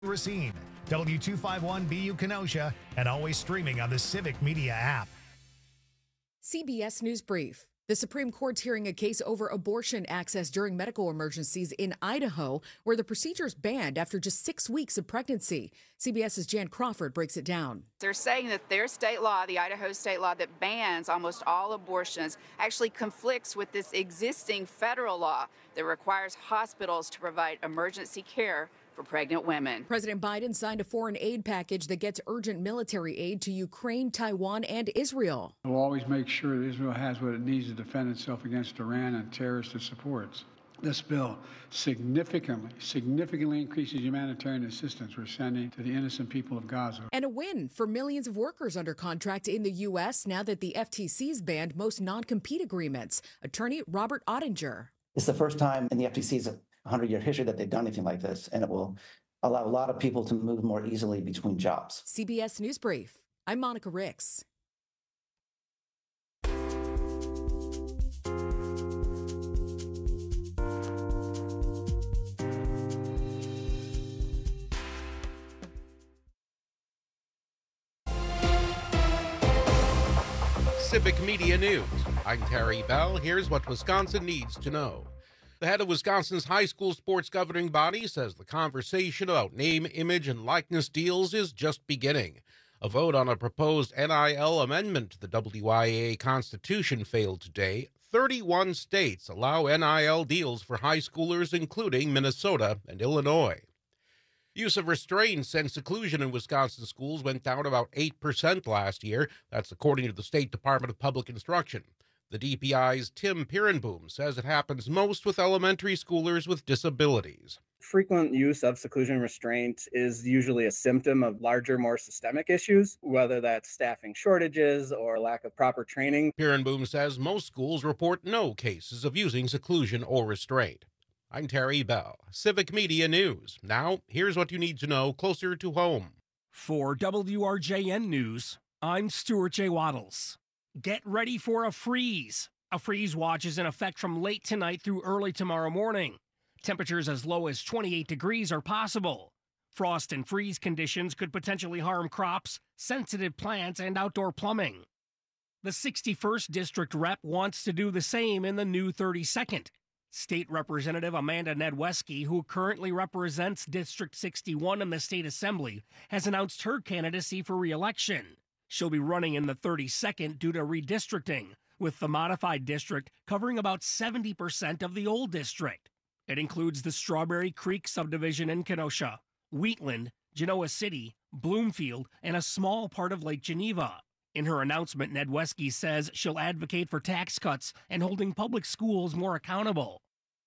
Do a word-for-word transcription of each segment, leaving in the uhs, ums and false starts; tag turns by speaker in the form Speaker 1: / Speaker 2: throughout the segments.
Speaker 1: Racine, W two fifty-one B U Kenosha, and always streaming on the Civic Media app.
Speaker 2: C B S News Brief. The Supreme Court's hearing a case over abortion access during medical emergencies in Idaho, where the procedure is banned after just six weeks of pregnancy. CBS's Jan Crawford breaks it down.
Speaker 3: They're saying that their state law, the Idaho state law that bans almost all abortions, actually conflicts with this existing federal law that requires hospitals to provide emergency care for pregnant women.
Speaker 2: President Biden signed a foreign aid package that gets urgent military aid to Ukraine, Taiwan, and Israel.
Speaker 4: We'll always make sure that Israel has what it needs to defend itself against Iran and terrorists it supports. This bill significantly, significantly increases humanitarian assistance we're sending to the innocent people of Gaza.
Speaker 2: And a win for millions of workers under contract in the U S now that the F T C's banned most non-compete agreements. Attorney Robert Ottinger.
Speaker 5: It's the first time in the F T C's one hundred-year history that they've done anything like this, and it will allow a lot of people to move more easily between jobs.
Speaker 2: C B S News Brief. I'm Monica Ricks.
Speaker 6: Civic Media News. I'm Terry Bell. Here's what Wisconsin needs to know. The head of Wisconsin's high school sports governing body says the conversation about name, image, and likeness deals is just beginning. A vote on a proposed N I L amendment to the W I A A Constitution failed today. thirty-one states allow N I L deals for high schoolers, including Minnesota and Illinois. Use of restraints and seclusion in Wisconsin schools went down about eight percent last year. That's according to the State Department of Public Instruction. The D P I's Tim Pirenboom says it happens most with elementary schoolers with disabilities.
Speaker 7: Frequent use of seclusion and restraint is usually a symptom of larger, more systemic issues, whether that's staffing shortages or lack of proper training.
Speaker 6: Pirenboom says most schools report no cases of using seclusion or restraint. I'm Terry Bell, Civic Media News. Now, here's what you need to know closer to home.
Speaker 8: For W R J N News, I'm Stuart J. Waddles. Get ready for a freeze. A freeze watch is in effect from late tonight through early tomorrow morning. Temperatures as low as twenty-eight degrees are possible. Frost and freeze conditions could potentially harm crops, sensitive plants, and outdoor plumbing. The sixty-first District Rep wants to do the same in the new thirty-second. State Representative Amanda Nedweski, who currently represents District sixty-one in the State Assembly, has announced her candidacy for re-election. She'll be running in the thirty-second due to redistricting, with the modified district covering about seventy percent of the old district. It includes the Strawberry Creek subdivision in Kenosha, Wheatland, Genoa City, Bloomfield, and a small part of Lake Geneva. In her announcement, Nedweski says she'll advocate for tax cuts and holding public schools more accountable.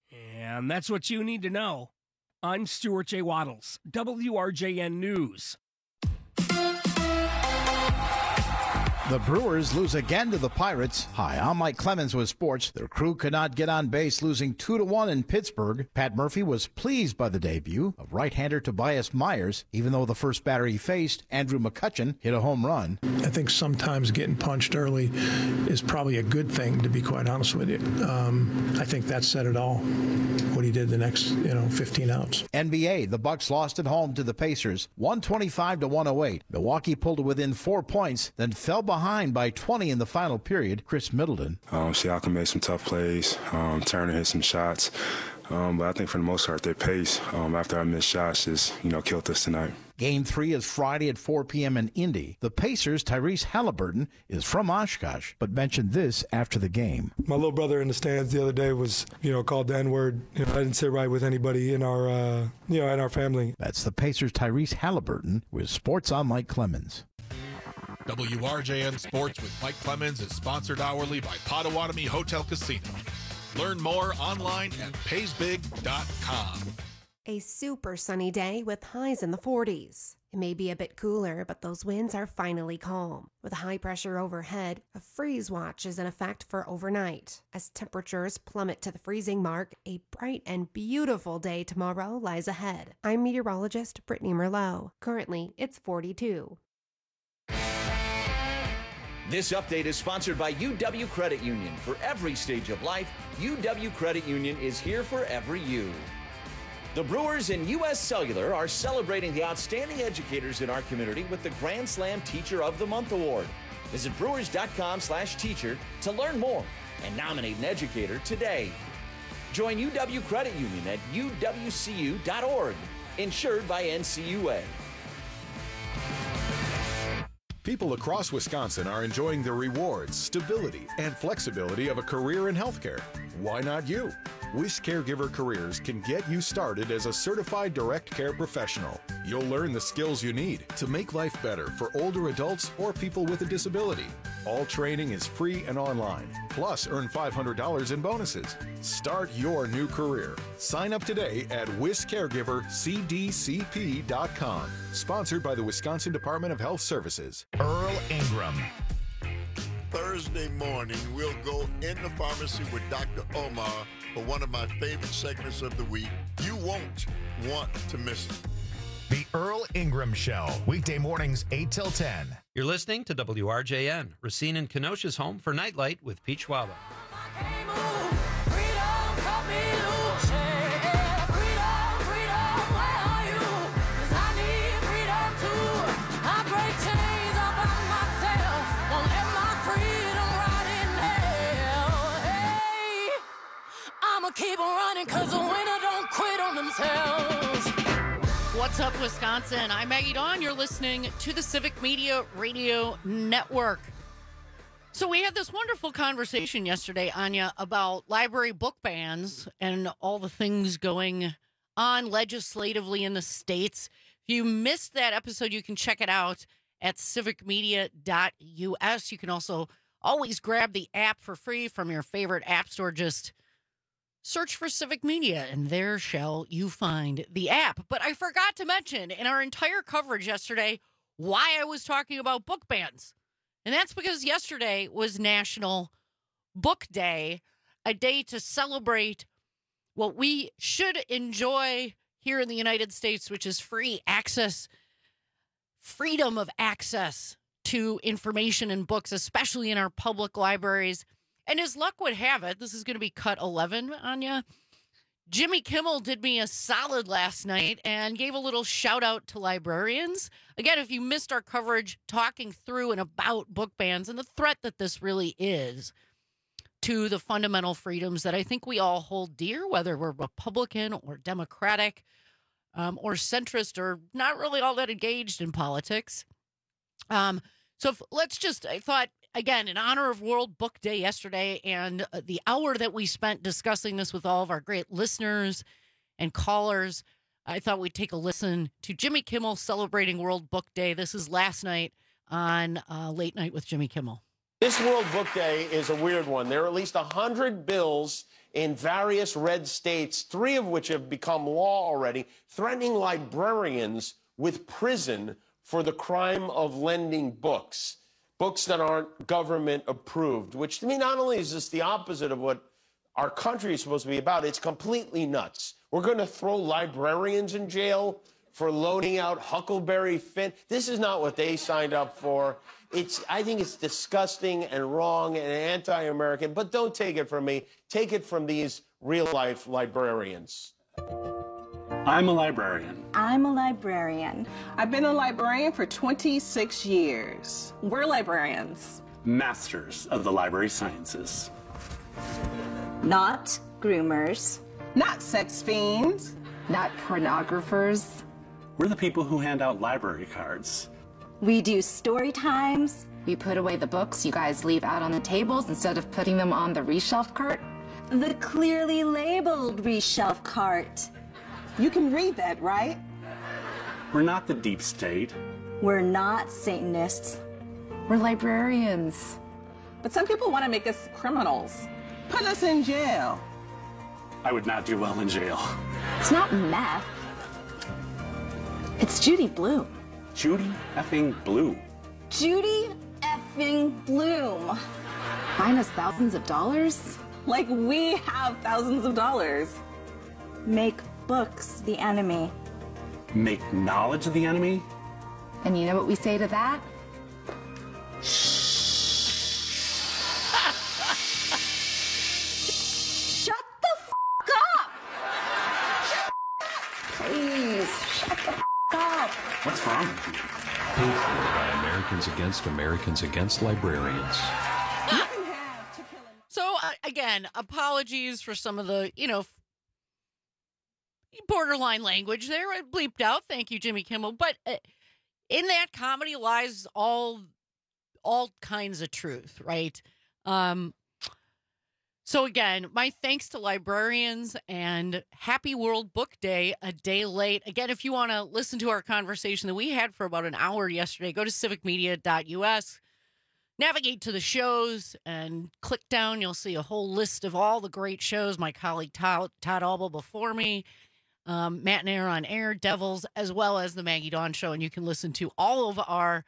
Speaker 8: And that's what you need to know. I'm Stuart J. Waddles, W R J N News.
Speaker 9: The Brewers lose again to the Pirates. Hi, I'm Mike Clemens with sports. Their crew could not get on base, losing two to one in Pittsburgh. Pat Murphy was pleased by the debut of right-hander Tobias Myers, even though the first batter he faced, Andrew McCutchen, hit a home run.
Speaker 10: I think sometimes getting punched early is probably a good thing, to be quite honest with you. Um, I think that said it all, what he did the next, you know, fifteen outs.
Speaker 9: N B A, the Bucks lost at home to the Pacers, one twenty-five to one oh eight. Milwaukee pulled it within four points, then fell behind by twenty in the final period. Chris Middleton.
Speaker 11: Um, Siakam made some tough plays. Um, Turner hit some shots. Um, but I think for the most part, their pace um, after I missed shots just, you know, killed us tonight.
Speaker 9: Game three is Friday at four p.m. in Indy. The Pacers' Tyrese Halliburton is from Oshkosh, but mentioned this after the game.
Speaker 12: My little brother in the stands the other day was, you know, called the N-word. You know, I didn't sit right with anybody in our, uh, you know, in our family.
Speaker 9: That's the Pacers' Tyrese Halliburton with Sports on Mike Clemens.
Speaker 13: W R J N Sports with Mike Clemens is sponsored hourly by Potawatomi Hotel Casino. Learn more online at pays big dot com.
Speaker 14: A super sunny day with highs in the forties. It may be a bit cooler, but those winds are finally calm. With high pressure overhead, a freeze watch is in effect for overnight. As temperatures plummet to the freezing mark, a bright and beautiful day tomorrow lies ahead. I'm meteorologist Brittany Merlot. Currently, it's forty-two.
Speaker 15: This update is sponsored by U W Credit Union. For every stage of life, U W Credit Union is here for every you. The Brewers and U S Cellular are celebrating the outstanding educators in our community with the Grand Slam Teacher of the Month Award. Visit brewers.com slash teacher to learn more and nominate an educator today. Join U W Credit Union at u w c u dot org, insured by N C U A.
Speaker 16: People across Wisconsin are enjoying the rewards, stability, and flexibility of a career in healthcare. Why not you? Wish Caregiver Careers can get you started as a certified direct care professional. You'll learn the skills you need to make life better for older adults or people with a disability. All training is free and online. Plus, earn five hundred dollars in bonuses. Start your new career. Sign up today at wish caregiver c d c p dot com. Sponsored by the Wisconsin Department of Health Services.
Speaker 1: Earl Ingram.
Speaker 17: Thursday morning, we'll go in the pharmacy with Doctor Omar for one of my favorite segments of the week. You won't want to miss it.
Speaker 1: The Earl Ingram Show, weekday mornings eight till ten.
Speaker 18: You're listening to W R J N, Racine and Kenosha's home for Nightlight with Pete Schwaba.
Speaker 19: Keep on running because the winner don't quit on themselves. What's up, Wisconsin? I'm Maggie Dawn. You're listening to the Civic Media Radio Network. So we had this wonderful conversation yesterday, Anya, about library book bans and all the things going on legislatively in the states. If you missed that episode, you can check it out at civic media dot u s. You can also always grab the app for free from your favorite app store. Just search for Civic Media, and there shall you find the app. But I forgot to mention in our entire coverage yesterday why I was talking about book bans. And that's because yesterday was National Book Day, a day to celebrate what we should enjoy here in the United States, which is free access, freedom of access to information and books, especially in our public libraries. And as luck would have it, this is going to be cut eleven, Anya. Jimmy Kimmel did me a solid last night and gave a little shout out to librarians. Again, if you missed our coverage talking through and about book bans and the threat that this really is to the fundamental freedoms that I think we all hold dear, whether we're Republican or Democratic um, or centrist or not really all that engaged in politics. Um, so if, let's just, I thought, again, in honor of World Book Day yesterday and the hour that we spent discussing this with all of our great listeners and callers, I thought we'd take a listen to Jimmy Kimmel celebrating World Book Day. This is last night on uh, Late Night with Jimmy Kimmel.
Speaker 20: This World Book Day is a weird one. There are at least one hundred bills in various red states, three of which have become law already, threatening librarians with prison for the crime of lending books. Books that aren't government approved, which to me, not only is this the opposite of what our country is supposed to be about, it's completely nuts. We're going to throw librarians in jail for loaning out Huckleberry Finn. This is not what they signed up for. It's, I think it's disgusting and wrong and anti-American, but don't take it from me. Take it from these real-life librarians.
Speaker 21: I'm a librarian.
Speaker 22: I'm a librarian. I've been a librarian for twenty-six years. We're librarians.
Speaker 21: Masters of the library sciences.
Speaker 22: Not groomers. Not sex fiends. Not pornographers.
Speaker 21: We're the people who hand out library cards.
Speaker 22: We do story times.
Speaker 23: We put away the books you guys leave out on the tables instead of putting them on the reshelf cart.
Speaker 22: The clearly labeled reshelf cart. You can read that, right?
Speaker 21: We're not the deep state.
Speaker 22: We're not Satanists.
Speaker 23: We're librarians.
Speaker 22: But some people want to make us criminals. Put us in jail.
Speaker 21: I would not do well in jail.
Speaker 23: It's not meth. It's Judy Blume.
Speaker 21: Judy effing Blume.
Speaker 22: Judy effing Blume.
Speaker 23: Minus thousands of dollars?
Speaker 22: Like we have thousands of dollars. Make books the enemy.
Speaker 21: Make knowledge the enemy?
Speaker 23: And you know what we say to that?
Speaker 22: Shut the f*** up!
Speaker 21: What's wrong with you?
Speaker 3: Paid for by Americans Against Americans Against Librarians.
Speaker 19: So, uh, again, apologies for some of the, you know, borderline language there. I bleeped out. Thank you, Jimmy Kimmel. But uh, in that comedy lies all all kinds of truth, right? Um, so, again, my thanks to librarians and happy World Book Day a day late. Again, if you want to listen to our conversation that we had for about an hour yesterday, go to civic media dot U S. Navigate to the shows and click down. You'll see a whole list of all the great shows. My colleague Todd, Todd Alba before me, um, Matt and Air on Air, Devils, as well as the Maggie Dawn Show. And you can listen to all of our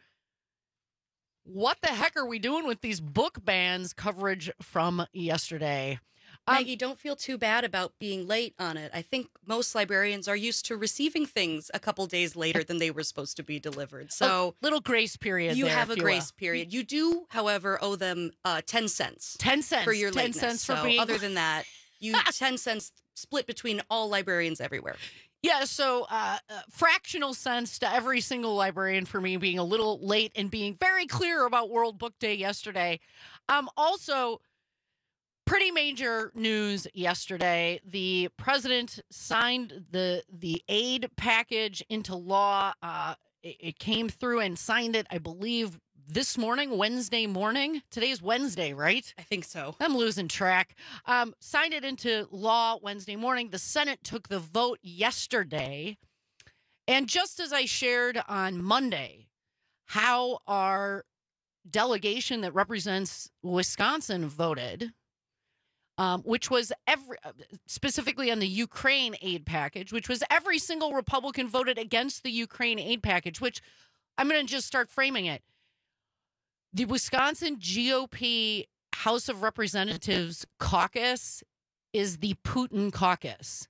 Speaker 19: what the heck are we doing with these book bans coverage from yesterday. Um,
Speaker 4: Maggie, don't feel too bad about being late on it. I think most librarians are used to receiving things a couple days later than they were supposed to be delivered. So
Speaker 19: a little grace period.
Speaker 4: You
Speaker 19: there,
Speaker 4: have a
Speaker 19: you
Speaker 4: grace
Speaker 19: will.
Speaker 4: period. You do, however, owe them uh, ten cents.
Speaker 19: ten cents
Speaker 4: for your
Speaker 19: ten
Speaker 4: lateness.
Speaker 19: cents for
Speaker 4: so
Speaker 19: being...
Speaker 4: other than that, you ten cents split between all librarians everywhere.
Speaker 19: Yeah, so uh, uh, fractional sense to every single librarian for me being a little late and being very clear about World Book Day yesterday. Um, also, pretty major news yesterday. The president signed the the aid package into law. Uh, it, it came through and signed it, I believe, this morning, Wednesday morning. Today's Wednesday, right?
Speaker 4: I think so.
Speaker 19: I'm losing track. Um, signed it into law Wednesday morning. The Senate took the vote yesterday. And just as I shared on Monday, how our delegation that represents Wisconsin voted, um, which was every specifically on the Ukraine aid package, which was every single Republican voted against the Ukraine aid package, which I'm going to just start framing it. The Wisconsin G O P House of Representatives caucus is the Putin caucus.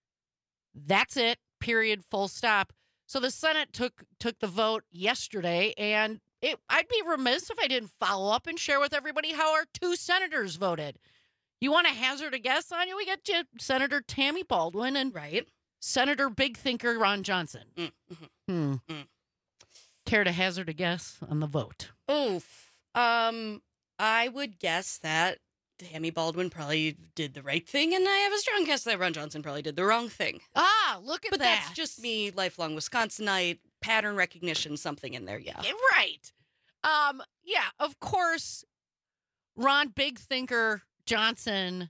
Speaker 19: That's it, period, full stop. So the Senate took took the vote yesterday, and it, I'd be remiss if I didn't follow up and share with everybody how our two senators voted. You want to hazard a guess on you? We got you, Senator Tammy Baldwin and
Speaker 4: right.
Speaker 19: Senator Big Thinker Ron Johnson.
Speaker 4: Mm-hmm.
Speaker 19: Hmm.
Speaker 4: Mm.
Speaker 19: Care to hazard a guess on the vote?
Speaker 4: Oof. Um, I would guess that Tammy Baldwin probably did the right thing, and I have a strong guess that Ron Johnson probably did the wrong thing.
Speaker 19: Ah, look at
Speaker 4: but
Speaker 19: that.
Speaker 4: But that's just me, lifelong Wisconsinite, pattern recognition, something in there, yeah.
Speaker 19: Right. Um, yeah, of course, Ron Big Thinker Johnson,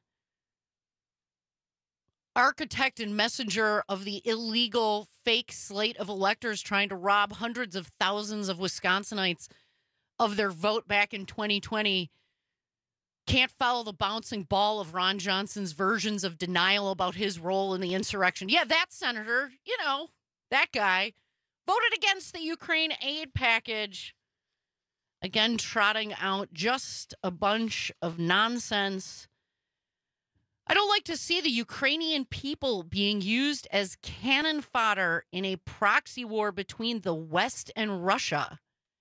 Speaker 19: architect and messenger of the illegal fake slate of electors trying to rob hundreds of thousands of Wisconsinites of their vote back in twenty twenty, can't follow the bouncing ball of Ron Johnson's versions of denial about his role in the insurrection. Yeah, that senator, you know, that guy, voted against the Ukraine aid package. Again, trotting out just a bunch of nonsense. I don't like to see the Ukrainian people being used as cannon fodder in a proxy war between the West and Russia.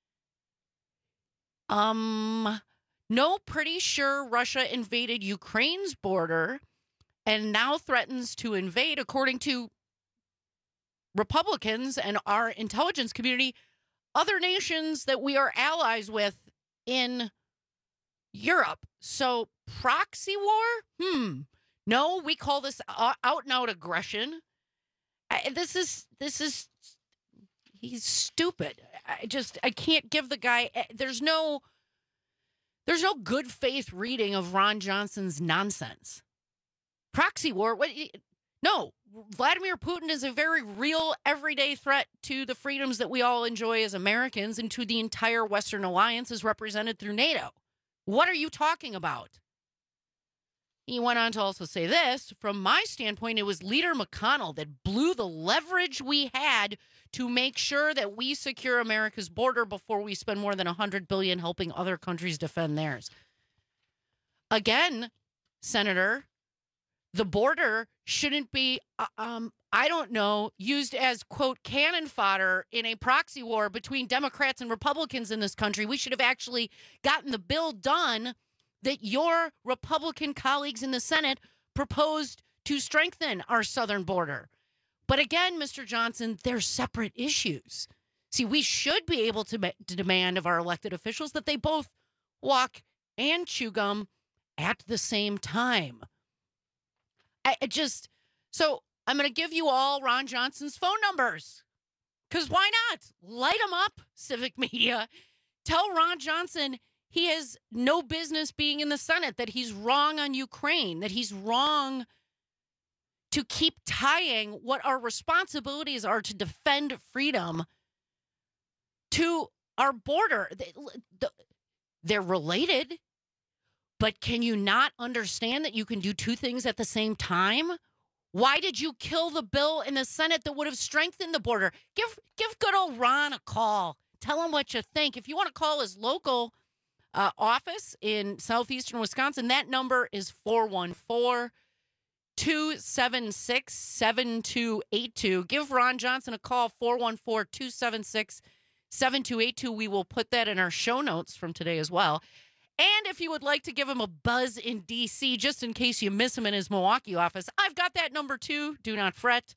Speaker 19: Um, no, pretty sure Russia invaded Ukraine's border and now threatens to invade, according to Republicans and our intelligence community, other nations that we are allies with in Europe. So proxy war? Hmm. No, we call this out and out aggression. I, this is, this is, he's stupid. I just, I can't give the guy, there's no, there's no good faith reading of Ron Johnson's nonsense. Proxy war? What? No, Vladimir Putin is a very real, everyday threat to the freedoms that we all enjoy as Americans and to the entire Western alliance as represented through NATO. What are you talking about? He went on to also say this, from my standpoint, it was Leader McConnell that blew the leverage we had to make sure that we secure America's border before we spend more than one hundred billion dollars helping other countries defend theirs. Again, Senator, the border shouldn't be, uh, um, I don't know, used as, quote, cannon fodder in a proxy war between Democrats and Republicans in this country. We should have actually gotten the bill done that your Republican colleagues in the Senate proposed to strengthen our southern border. But again, Mister Johnson, they're separate issues. See, we should be able to, to demand of our elected officials that they both walk and chew gum at the same time. I, I just, so I'm going to give you all Ron Johnson's phone numbers. Because why not? Light them up, Civic Media. Tell Ron Johnson he has no business being in the Senate, that he's wrong on Ukraine, that he's wrong to keep tying what our responsibilities are to defend freedom to our border. They're related, but can you not understand that you can do two things at the same time? Why did you kill the bill in the Senate that would have strengthened the border? Give give good old Ron a call. Tell him what you think. If you want to call his local uh, office in southeastern Wisconsin, that number is four one four, two seven six, seven two eight two. Give Ron Johnson a call, four one four, two seven six, seven two eight two. We will put that in our show notes from today as well. And if you would like to give him a buzz in D C, just in case you miss him in his Milwaukee office, I've got that number too. Do not fret.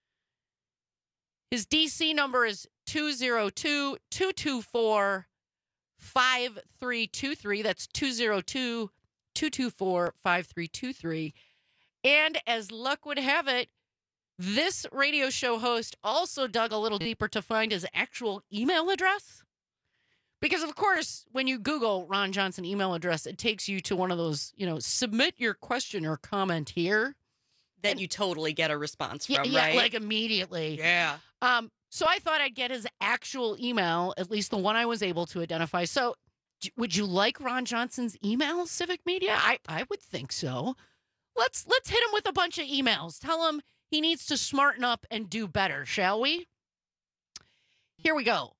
Speaker 19: His D C number is two oh two, two two four, five three two three. That's two oh two, two two four, five three two three. And as luck would have it, this radio show host also dug a little deeper to find his actual email address. Because, of course, when you Google Ron Johnson email address, it takes you to one of those, you know, submit your question or comment here.
Speaker 4: That you totally get a response
Speaker 19: Yeah,
Speaker 4: from,
Speaker 19: yeah,
Speaker 4: right?
Speaker 19: like immediately.
Speaker 4: Yeah.
Speaker 19: Um. So I thought I'd get his actual email, at least the one I was able to identify. So d- would you like Ron Johnson's email, Civic Media? I, I would think so. Let's let's hit him with a bunch of emails. Tell him he needs to smarten up and do better, shall we? Here we go.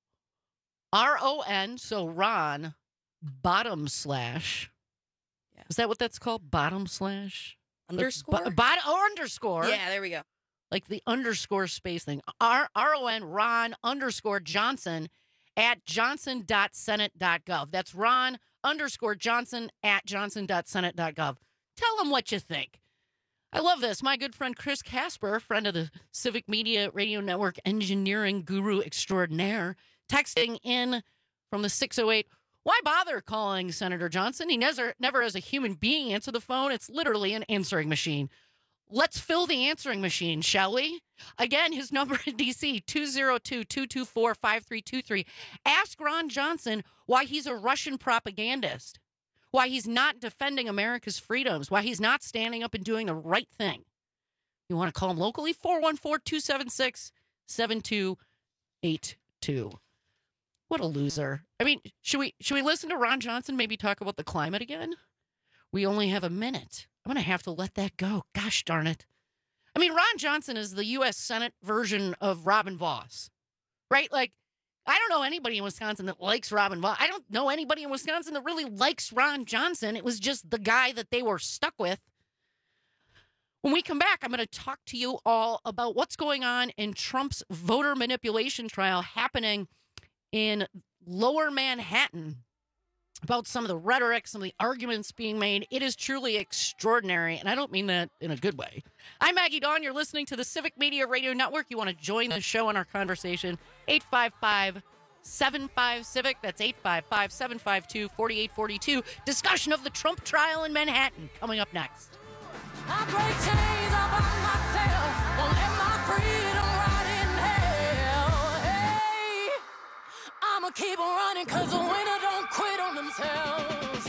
Speaker 19: R O N, so Ron, bottom slash. Yeah. Is that what that's called? Bottom slash?
Speaker 4: Underscore?
Speaker 19: Like, bo- bottom, or underscore.
Speaker 4: Yeah, there we go.
Speaker 19: Like the underscore space thing. R O N, Ron underscore Johnson at johnson dot senate dot gov. That's Ron underscore Johnson at johnson dot senate dot gov. Tell him what you think. I love this. My good friend Chris Casper, friend of the Civic Media Radio Network engineering guru extraordinaire, texting in from the six oh eight. Why bother calling Senator Johnson? He never, never as a human being answer the phone. It's literally an answering machine. Let's fill the answering machine, shall we? Again, his number in D C, two oh two, two two four, five three two three. Ask Ron Johnson why he's a Russian propagandist, why he's not defending America's freedoms, why he's not standing up and doing the right thing. You want to call him locally? four one four, two seven six, seven two eight two. What a loser. I mean, should we should we listen to Ron Johnson maybe talk about the climate again? We only have a minute. I'm going to have to let that go. Gosh darn it. I mean, Ron Johnson is the U S Senate version of Robin Vos, right? Like, I don't know anybody in Wisconsin that likes Robin Vos. I don't know anybody in Wisconsin that really likes Ron Johnson. It was just the guy that they were stuck with. When we come back, I'm going to talk to you all about what's going on in Trump's voter manipulation trial happening in Lower Manhattan, about some of the rhetoric, some of the arguments being made. It is truly extraordinary, and I don't mean that in a good way. I'm Maggie Dawn. You're listening to the Civic Media Radio Network. You want to join the show in our conversation, eight five five, seven five, CIVIC. That's eight five five, seven five two, four eight four two. Discussion of the Trump trial in Manhattan coming up next.
Speaker 2: I break chains all by myself, won't let my freedom rot in hell. Hey, I'ma keep on running, cause the winner don't quit on themselves.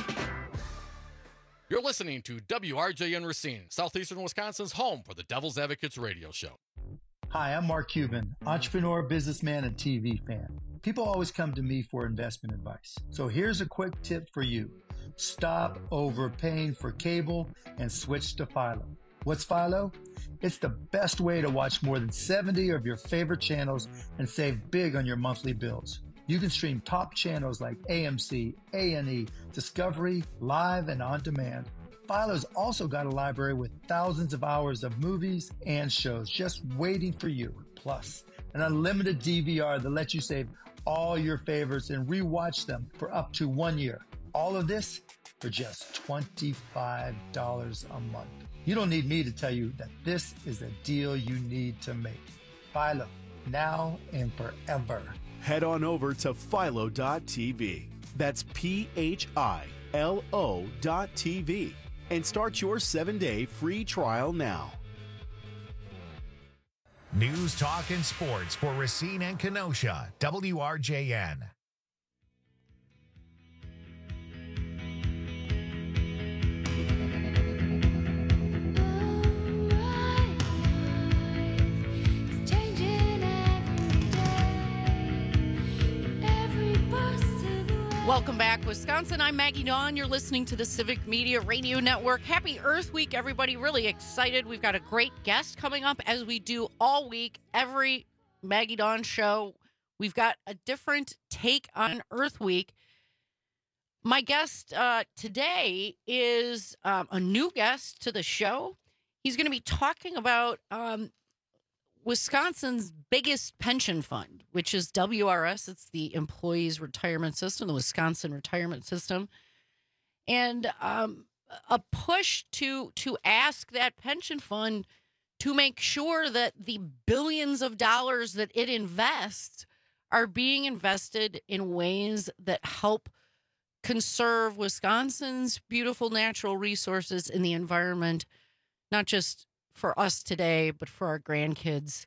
Speaker 5: You're listening to W R J N Racine, Southeastern Wisconsin's home for the Devil's Advocates radio show.
Speaker 7: Hi, I'm Mark Cuban, entrepreneur, businessman, and T V fan. People always come to me for investment advice. So here's a quick tip for you. Stop overpaying for cable and switch to Philo. What's Philo? It's the best way to watch more than seventy of your favorite channels and save big on your monthly bills. You can stream top channels like A M C, A and E, Discovery, Live, and On Demand. Philo's also got a library with thousands of hours of movies and shows just waiting for you. Plus, an unlimited D V R that lets you save all your favorites and rewatch them for up to one year. All of this for just twenty-five dollars a month. You don't need me to tell you that this is a deal you need to make. Philo, now and forever.
Speaker 6: head on over to philo dot t v. That's P H I L O dot T V. And start your seven-day free trial now.
Speaker 1: News, talk, and sports for Racine and Kenosha. W R J N.
Speaker 19: Welcome back, Wisconsin. I'm Maggie Dawn. You're listening to the Civic Media Radio Network. Happy Earth Week, everybody. Really excited. We've got a great guest coming up, as we do all week. Every Maggie Dawn show, we've got a different take on Earth Week. My guest uh, today is um, a new guest to the show. He's going to be talking about um, Wisconsin's biggest pension fund, which is W R S. It's the Employees Retirement System, the Wisconsin Retirement System. And um, a push to to ask that pension fund to make sure that the billions of dollars that it invests are being invested in ways that help conserve Wisconsin's beautiful natural resources in the environment, not just for us today, but for our grandkids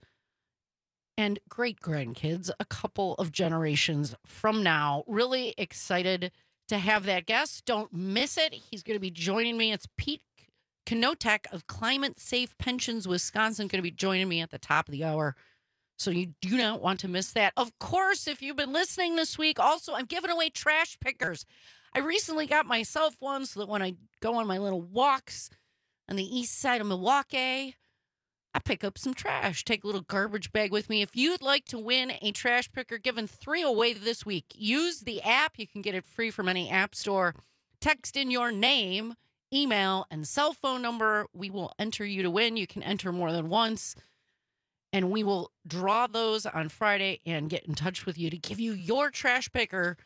Speaker 19: and great-grandkids a couple of generations from now. Really excited to have that guest. Don't miss it. He's going to be joining me. It's Pete Knotek of Climate Safe Pensions Wisconsin, going to be joining me at the top of the hour. So you do not want to miss that. Of course, if you've been listening this week, also, I'm giving away trash pickers. I recently got myself one so that when I go on my little walks on the east side of Milwaukee, I pick up some trash, take a little garbage bag with me. If you'd like to win a trash picker, giving three away this week, use the app. You can get it free from any app store. Text in your name, email, and cell phone number. We will enter you to win. You can enter more than once, and we will draw those on Friday and get in touch with you to give you your trash picker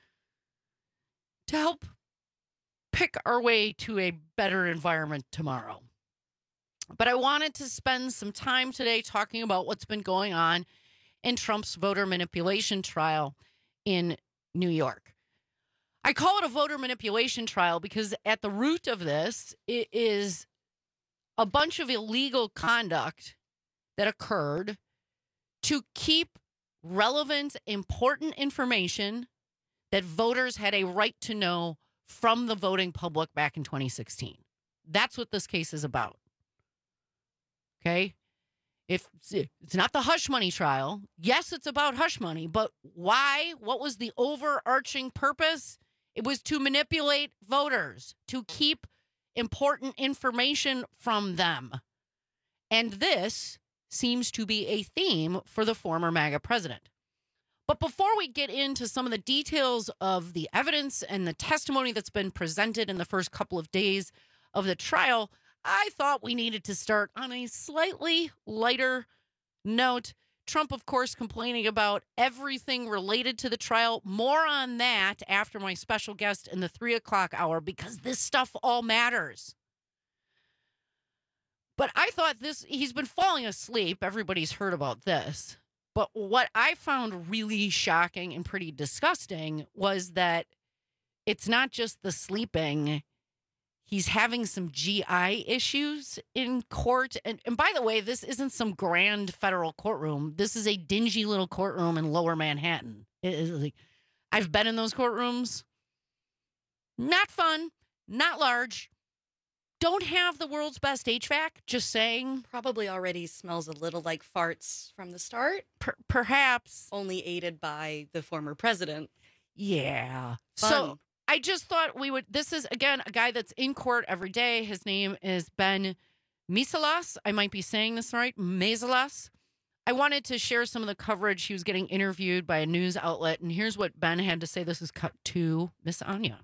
Speaker 19: to help pick our way to a better environment tomorrow. But I wanted to spend some time today talking about what's been going on in Trump's voter manipulation trial in New York. I call it a voter manipulation trial because at the root of this, it is a bunch of illegal conduct that occurred to keep relevant, important information that voters had a right to know from the voting public back in twenty sixteen. That's what this case is about. Okay? If it's not the hush money trial, yes, it's about hush money, but why? What was the overarching purpose? It was to manipulate voters, to keep important information from them. And this seems to be a theme for the former MAGA president. But before we get into some of the details of the evidence and the testimony that's been presented in the first couple of days of the trial, I thought we needed to start on a slightly lighter note. Trump, of course, complaining about everything related to the trial. More on that after my special guest in the three o'clock hour, because this stuff all matters. But I thought this, he's been falling asleep. Everybody's heard about this. But what I found really shocking and pretty disgusting was that it's not just the sleeping. He's having some G I issues in court. And, and by the way, this isn't some grand federal courtroom. This is a dingy little courtroom in Lower Manhattan. It is like, I've been in those courtrooms. Not fun, not large. Don't have the world's best H V A C, just saying.
Speaker 4: Probably already smells a little like farts from the start.
Speaker 19: Per- perhaps.
Speaker 4: Only aided by the former president.
Speaker 19: Yeah.
Speaker 4: Fun.
Speaker 19: So I just thought we would, this is, again, a guy that's in court every day. His name is Ben Meiselas. I might be saying this right. Meiselas. I wanted to share some of the coverage. He was getting interviewed by a news outlet, and here's what Ben had to say. This is cut to Miss Anya.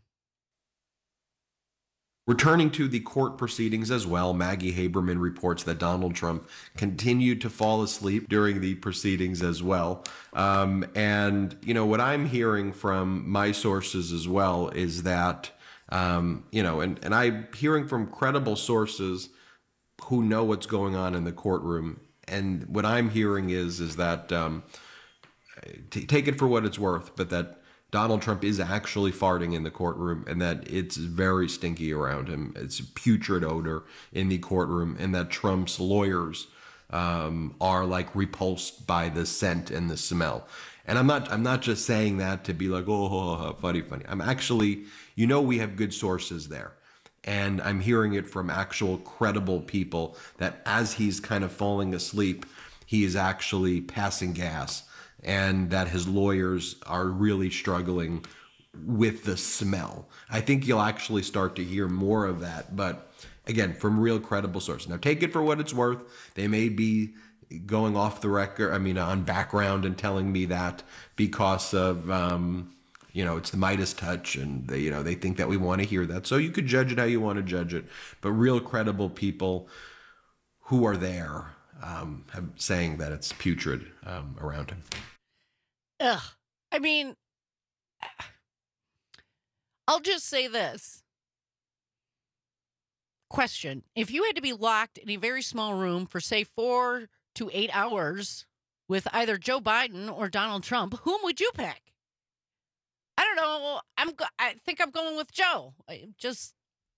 Speaker 8: Returning to the court proceedings as well, Maggie Haberman reports that Donald Trump continued to fall asleep during the proceedings as well. Um, and, you know, what I'm hearing from my sources as well is that, um, you know, and, and I'm hearing from credible sources who know what's going on in the courtroom. And what I'm hearing is, is that um, t- take it for what it's worth, but that Donald Trump is actually farting in the courtroom, and that it's very stinky around him. It's a putrid odor in the courtroom, and that Trump's lawyers um, are like repulsed by the scent and the smell. And I'm not I'm not just saying that to be like, oh, funny, funny. I'm actually, you know, we have good sources there. And I'm hearing it from actual credible people that as he's kind of falling asleep, he is actually passing gas, and that his lawyers are really struggling with the smell. I think you'll actually start to hear more of that, but again, from real credible sources. Now, take it for what it's worth. They may be going off the record, I mean, on background and telling me that because of, um, you know, it's the Midas touch, and they, you know, they think that we want to hear that. So you could judge it how you want to judge it, but real credible people who are there um, have, saying that it's putrid um, around him.
Speaker 19: Ugh. I mean, I'll just say this. Question. If you had to be locked in a very small room for, say, four to eight hours with either Joe Biden or Donald Trump, whom would you pick? I don't know. I'm. Go- I think I'm going with Joe. I just,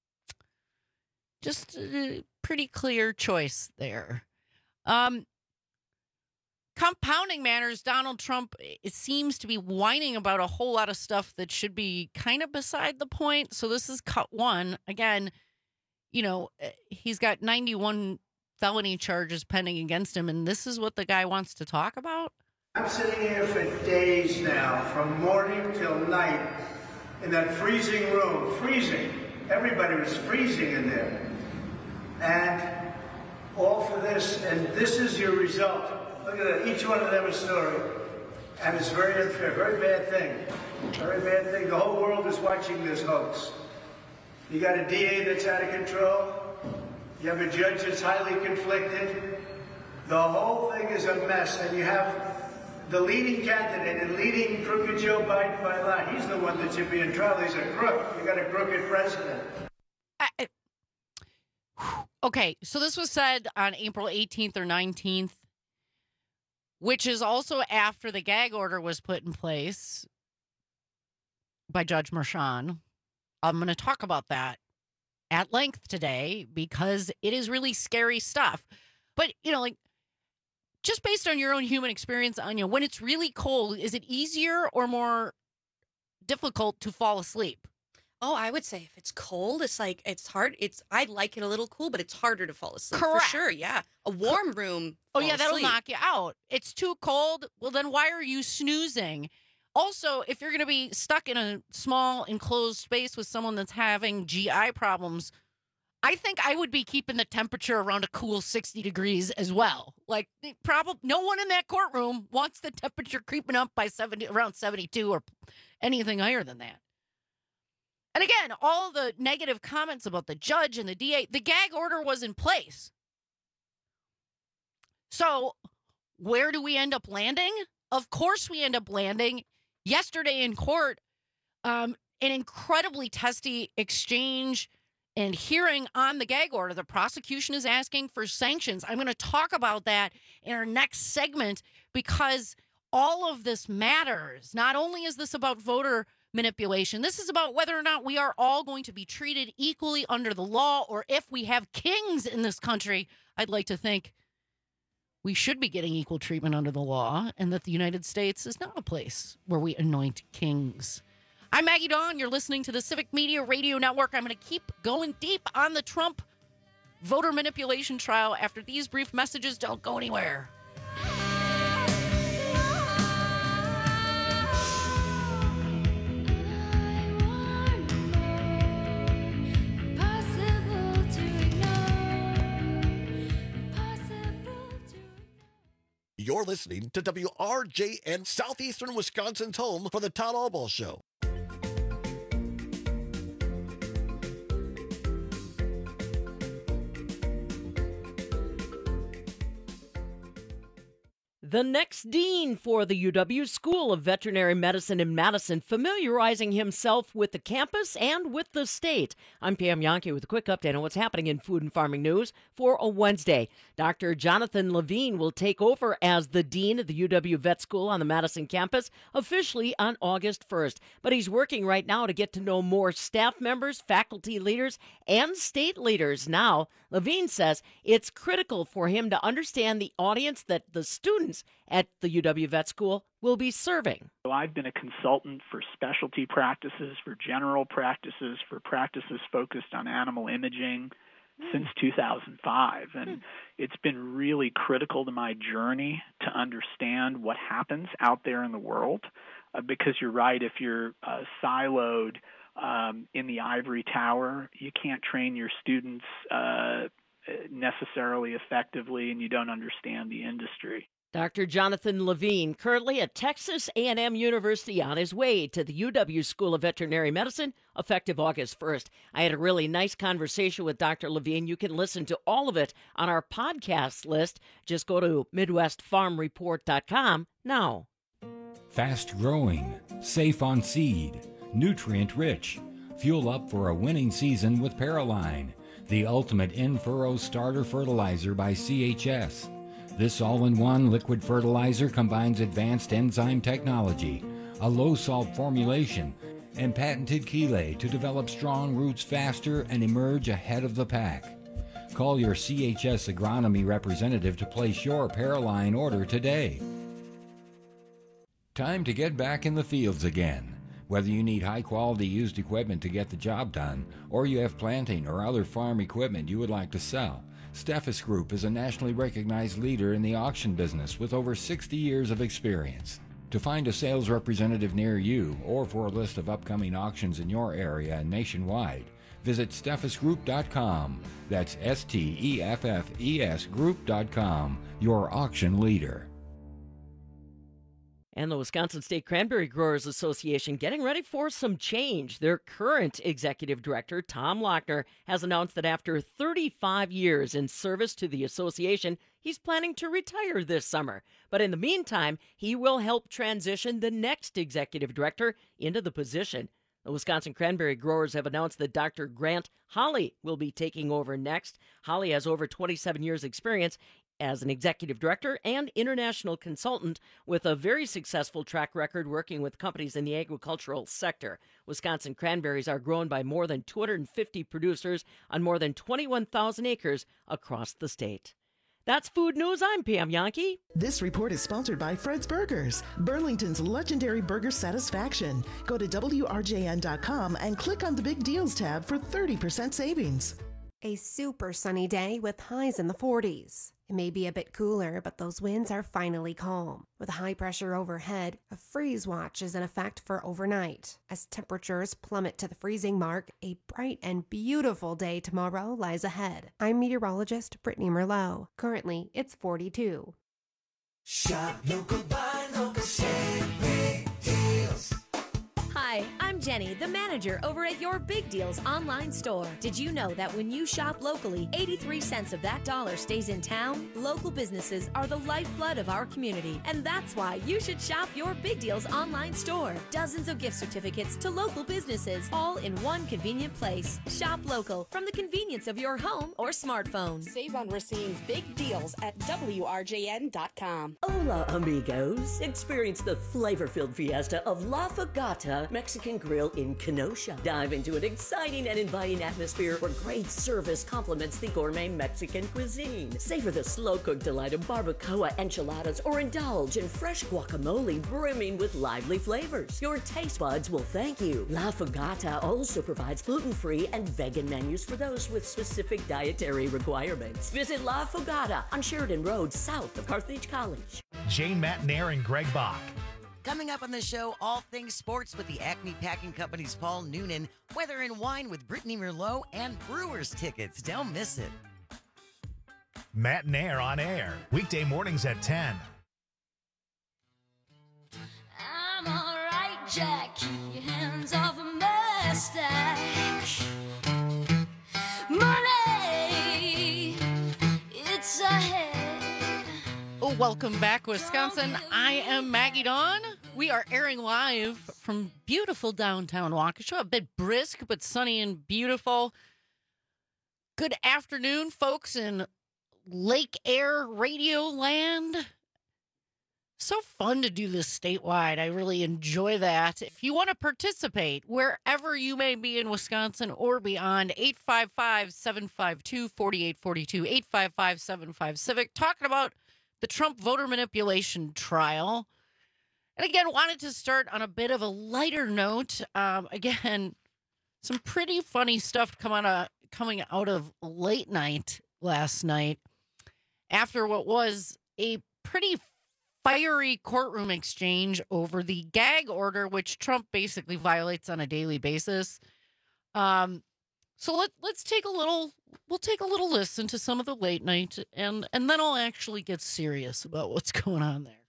Speaker 19: just a pretty clear choice there. Um, compounding matters, Donald Trump, it seems to be whining about a whole lot of stuff that should be kind of beside the point. So this is cut one. Again, you know, he's got ninety-one felony charges pending against him, and this is what the guy wants to talk about?
Speaker 10: I'm sitting here for days now, from morning till night, in that freezing room, freezing. Everybody was freezing in there. And all for this, and this is your result. Look at that, each one of them a story. And it's very unfair, very bad thing. Very bad thing. The whole world is watching this hoax. You got a D A that's out of control. You have a judge that's highly conflicted. The whole thing is a mess, and you have the leading candidate and leading crooked Joe Biden by a lot. He's the one that should be in trouble. He's a crook. You got a crooked president.
Speaker 19: I, okay, so this was said on April eighteenth or nineteenth, which is also after the gag order was put in place by Judge Merchan. I'm going to talk about that at length today because it is really scary stuff. But, you know, like, just based on your own human experience, Anya, when it's really cold, is it easier or more difficult to fall asleep?
Speaker 4: Oh, I would say if it's cold, it's like, it's hard. It's, I like it a little cool, but it's harder to fall asleep.
Speaker 19: Correct.
Speaker 4: For sure, yeah. A warm room.
Speaker 19: Oh, yeah, that'll
Speaker 4: asleep.
Speaker 19: knock you out. It's too cold. Well, then why are you snoozing? Also, if you're going to be stuck in a small enclosed space with someone that's having G I problems, I think I would be keeping the temperature around a cool sixty degrees as well. Like, probably no one in that courtroom wants the temperature creeping up by seventy, around seventy-two or anything higher than that. And again, all the negative comments about the judge and the D A, the gag order was in place. So where do we end up landing? Of course we end up landing yesterday in court, um, an incredibly testy exchange and hearing on the gag order. The prosecution is asking for sanctions. I'm going to talk about that in our next segment because all of this matters. Not only is this about voter manipulation, this is about whether or not we are all going to be treated equally under the law, or if we have kings in this country. I'd like to think we should be getting equal treatment under the law, and that the United States is not a place where we anoint kings. I'm Maggie Dawn. You're listening to the Civic Media Radio Network. I'm going to keep going deep on the Trump voter manipulation trial after these brief messages. Don't go anywhere.
Speaker 11: You're listening to W R J N, Southeastern Wisconsin's home for the Todd Albaugh Show.
Speaker 9: The next dean for the U W School of Veterinary Medicine in Madison, familiarizing himself with the campus and with the state. I'm Pam Yankee with a quick update on what's happening in food and farming news for a Wednesday. Doctor Jonathan Levine will take over as the dean of the U W Vet School on the Madison campus officially on August first. But he's working right now to get to know more staff members, faculty leaders, and state leaders. Now, Levine says it's critical for him to understand the audience that the students at the U W Vet School will be serving.
Speaker 12: So I've been a consultant for specialty practices, for general practices, for practices focused on animal imaging mm. since two thousand five. And mm. it's been really critical to my journey to understand what happens out there in the world. Uh, because you're right, if you're uh, siloed um, in the ivory tower, you can't train your students uh, necessarily effectively, and you don't understand the industry.
Speaker 9: Doctor Jonathan Levine, currently at Texas A and M University, on his way to the U W School of Veterinary Medicine, effective August first. I had a really nice conversation with Doctor Levine. You can listen to all of it on our podcast list. Just go to Midwest Farm Report dot com now.
Speaker 13: Fast growing, safe on seed, nutrient rich. Fuel up for a winning season with Paraline, the ultimate in-furrow starter fertilizer by C H S. This all-in-one liquid fertilizer combines advanced enzyme technology, a low-salt formulation, and patented chelate to develop strong roots faster and emerge ahead of the pack. Call your C H S agronomy representative to place your Paraline order today. Time to get back in the fields again. Whether you need high-quality used equipment to get the job done, or you have planting or other farm equipment you would like to sell, Steffes Group is a nationally recognized leader in the auction business with over sixty years of experience. To find a sales representative near you or for a list of upcoming auctions in your area and nationwide, visit Steffes Group dot com. That's S T E F F E S Group dot com, your auction leader.
Speaker 9: And the Wisconsin State Cranberry Growers Association getting ready for some change. Their current executive director, Tom Lochner, has announced that after thirty-five years in service to the association, he's planning to retire this summer. But in the meantime, he will help transition the next executive director into the position. The Wisconsin Cranberry Growers have announced that Doctor Grant Holly will be taking over next. Holly has over twenty-seven years' experience as an executive director and international consultant with a very successful track record working with companies in the agricultural sector. Wisconsin cranberries are grown by more than two hundred fifty producers on more than twenty-one thousand acres across the state. That's Food News. I'm Pam Yankee.
Speaker 24: This report is sponsored by Fred's Burgers, Burlington's legendary burger satisfaction. Go to W R J N dot com and click on the Big Deals tab for thirty percent savings.
Speaker 14: A super sunny day with highs in the forties. It may be a bit cooler, but those winds are finally calm. With high pressure overhead, a freeze watch is in effect for overnight. As temperatures plummet to the freezing mark, a bright and beautiful day tomorrow lies ahead. I'm meteorologist Brittany Merlot. Currently, it's forty-two.
Speaker 25: Shop local, buy local, save big deals.
Speaker 26: Hi, I'm Jenny, the manager over at Your Big Deals online store. Did you know that when you shop locally, eighty-three cents of that dollar stays in town? Local businesses are the lifeblood of our community, and that's why you should shop Your Big Deals online store. Dozens of gift certificates to local businesses, all in one convenient place. Shop local from the convenience of your home or smartphone.
Speaker 27: Save on Racine's big deals at W R J N dot com.
Speaker 28: Hola, amigos. Experience the flavor-filled fiesta of La Fogata Mexican Grill in Kenosha. Dive into an exciting and inviting atmosphere where great service complements the gourmet Mexican cuisine. Savor the slow-cooked delight of barbacoa enchiladas or indulge in fresh guacamole brimming with lively flavors. Your taste buds will thank you. La Fogata also provides gluten-free and vegan menus for those with specific dietary requirements. Visit La Fogata on Sheridan Road, south of Carthage College.
Speaker 1: Jane Matnair and Greg Bach.
Speaker 29: Coming up on the show, all things sports with the Acme Packing Company's Paul Noonan, weather and wine with Brittany Merlot, and Brewers tickets. Don't miss it.
Speaker 1: Matnair on air, weekday mornings at ten.
Speaker 2: I'm all right, Jack. Keep your hands off a mustache. Money, it's ahead.
Speaker 19: Welcome back, Wisconsin. I am Maggie Dawn. We are airing live from beautiful downtown Waukesha. A bit brisk, but sunny and beautiful. Good afternoon, folks in Lake Air Radio Land. So fun to do this statewide. I really enjoy that. If you want to participate, wherever you may be in Wisconsin or beyond, eight five five, seven five two, four eight four two, eight five five, seven five Civic, talking about the Trump voter manipulation trial. And again, wanted to start on a bit of a lighter note. Um, again, some pretty funny stuff coming out of, coming out of late night last night after what was a pretty fiery courtroom exchange over the gag order, which Trump basically violates on a daily basis. Um, so let, let's take a little, we'll take a little listen to some of the late night, and, and then I'll actually get serious about what's going on there.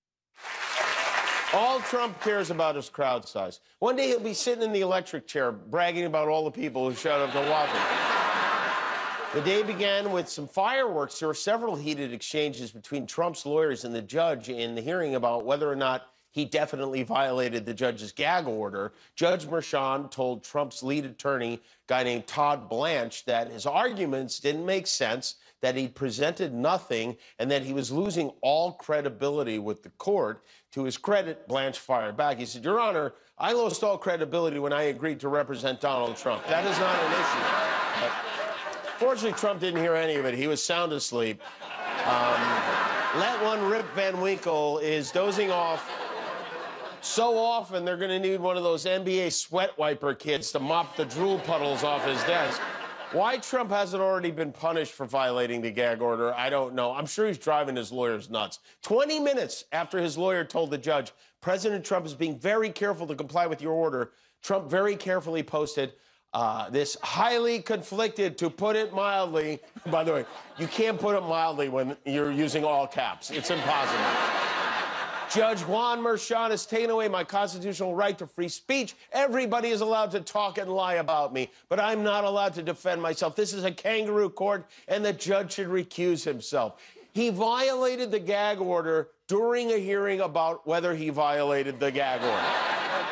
Speaker 3: All Trump cares about is crowd size. One day he'll be sitting in the electric chair bragging about all the people who showed up to watch him. The day began with some fireworks. There were several heated exchanges between Trump's lawyers and the judge in the hearing about whether or not he definitely violated the judge's gag order. Judge Merchan told Trump's lead attorney, a guy named Todd Blanche, that his arguments didn't make sense, that he presented nothing, and that he was losing all credibility with the court. To his credit, Blanche fired back. He said, "Your Honor, I lost all credibility when I agreed to represent Donald Trump. That is not an issue." But fortunately, Trump didn't hear any of it. He was sound asleep. Um, let one Rip Van Winkle is dozing off so often they're going to need one of those N B A sweat wiper kits to mop the drool puddles off his desk. Why Trump hasn't already been punished for violating the gag order, I don't know. I'm sure he's driving his lawyers nuts. twenty minutes after his lawyer told the judge, President Trump is being very careful to comply with your order, Trump very carefully posted uh, this highly conflicted, to put it mildly. By the way, you can't put it mildly when you're using all caps. It's impossible. Judge Juan Merchan has taken away my constitutional right to free speech. Everybody is allowed to talk and lie about me, but I'm not allowed to defend myself. This is a kangaroo court, and the judge should recuse himself. He violated the gag order during a hearing about whether he violated the gag order.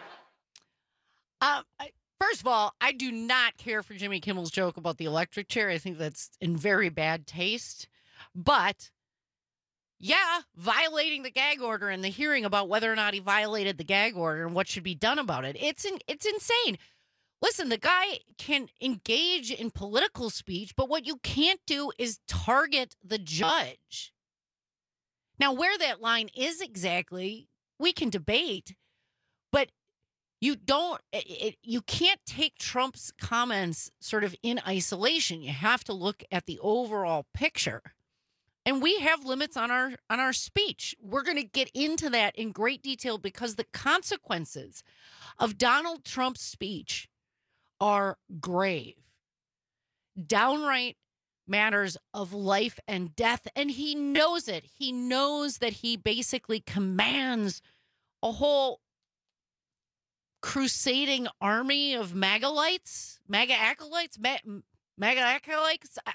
Speaker 19: Uh, I, first of all, I do not care for Jimmy Kimmel's joke about the electric chair. I think that's in very bad taste. But yeah, violating the gag order and the hearing about whether or not he violated the gag order and what should be done about it. It's in, it's insane. Listen, the guy can engage in political speech, but what you can't do is target the judge. Now, where that line is exactly, we can debate, but you don't, it, you can't take Trump's comments sort of in isolation. You have to look at the overall picture. And we have limits on our on our speech. We're going to get into that in great detail because the consequences of Donald Trump's speech are grave, downright matters of life and death. And he knows it. He knows that he basically commands a whole crusading army of MAGA-lites, MAGA acolytes, Ma- MAGA acolytes. I,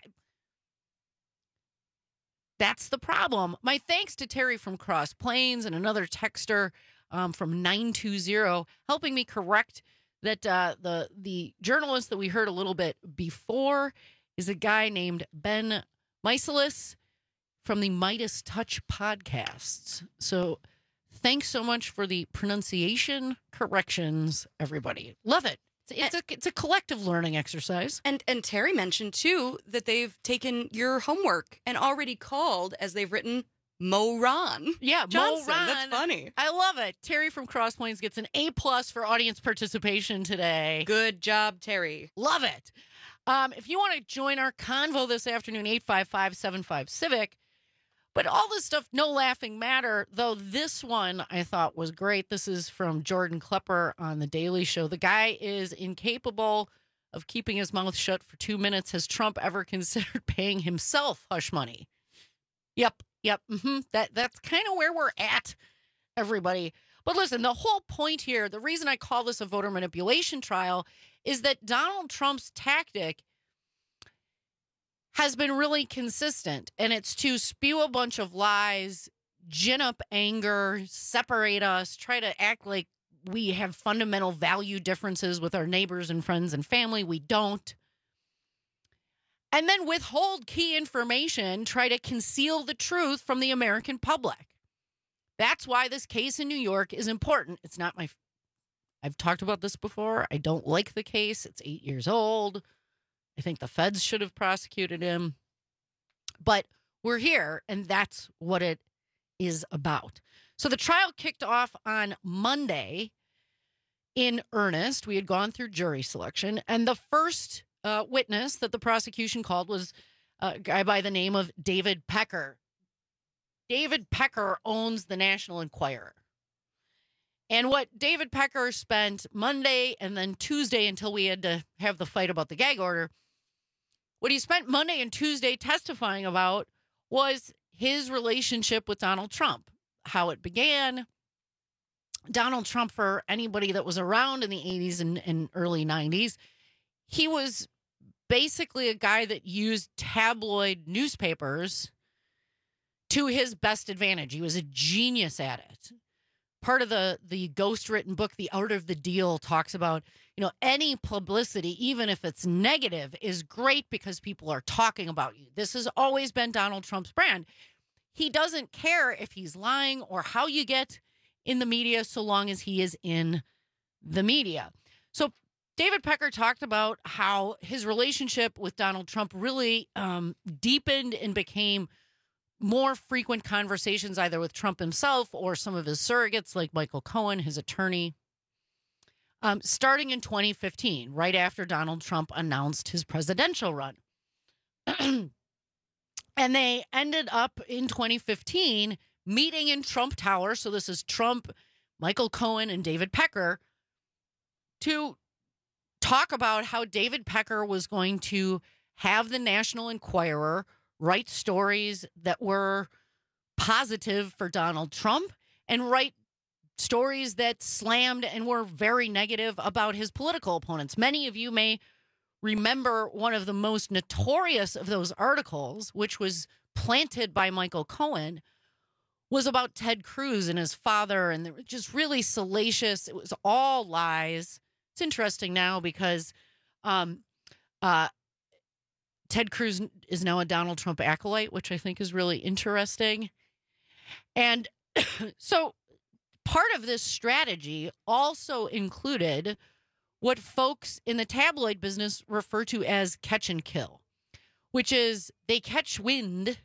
Speaker 19: That's the problem. My thanks to Terry from Cross Plains and another texter um, from nine two zero helping me correct that uh, the the journalist that we heard a little bit before is a guy named Ben Michaelis from the Midas Touch podcasts. So thanks so much for the pronunciation corrections, everybody. Love it. It's a, it's a collective learning exercise.
Speaker 4: And and Terry mentioned, too, that they've taken your homework and already called, as they've written, Mo Ron.
Speaker 19: Yeah,
Speaker 4: Johnson.
Speaker 19: Mo Ron.
Speaker 4: That's funny.
Speaker 19: I love it. Terry from Cross Plains gets an A plus for audience participation today.
Speaker 4: Good job, Terry.
Speaker 19: Love it. Um, if you want to join our convo this afternoon, eight five five, seven five, Civic. But all this stuff, no laughing matter, though this one I thought was great. This is from Jordan Klepper on The Daily Show. The guy is incapable of keeping his mouth shut for two minutes. Has Trump ever considered paying himself hush money? Yep, yep. Mm-hmm. That That's kind of where we're at, everybody. But listen, the whole point here, the reason I call this a voter manipulation trial is that Donald Trump's tactic has been really consistent, and it's to spew a bunch of lies, gin up anger, separate us, try to act like we have fundamental value differences with our neighbors and friends and family. We don't. And then withhold key information, try to conceal the truth from the American public. That's why this case in New York is important. It's not my, I've talked about this before. I don't like the case. It's eight years old. I think the feds should have prosecuted him. But we're here, and that's what it is about. So the trial kicked off on Monday in earnest. We had gone through jury selection, and the first uh, witness that the prosecution called was a guy by the name of David Pecker. David Pecker owns the National Enquirer. And what David Pecker spent Monday and then Tuesday until we had to have the fight about the gag order, what he spent Monday and Tuesday testifying about was his relationship with Donald Trump, how it began. Donald Trump, for anybody that was around in the eighties and, and early nineties, he was basically a guy that used tabloid newspapers to his best advantage. He was a genius at it. Part of the, the ghost-written book, The Art of the Deal, talks about, you know, any publicity, even if it's negative, is great because people are talking about you. This has always been Donald Trump's brand. He doesn't care if he's lying or how you get in the media so long as he is in the media. So David Pecker talked about how his relationship with Donald Trump really um, deepened and became more frequent conversations either with Trump himself or some of his surrogates like Michael Cohen, his attorney, um, starting in twenty fifteen, right after Donald Trump announced his presidential run. And they ended up in twenty fifteen meeting in Trump Tower. So this is Trump, Michael Cohen, and David Pecker to talk about how David Pecker was going to have the National Enquirer write stories that were positive for Donald Trump and write stories that slammed and were very negative about his political opponents. Many of you may remember one of the most notorious of those articles, which was planted by Michael Cohen, was about Ted Cruz and his father, and they were just really salacious. It was all lies. It's interesting now because um, uh, Ted Cruz is now a Donald Trump acolyte, which I think is really interesting. And so part of this strategy also included what folks in the tabloid business refer to as catch and kill, which is they catch wind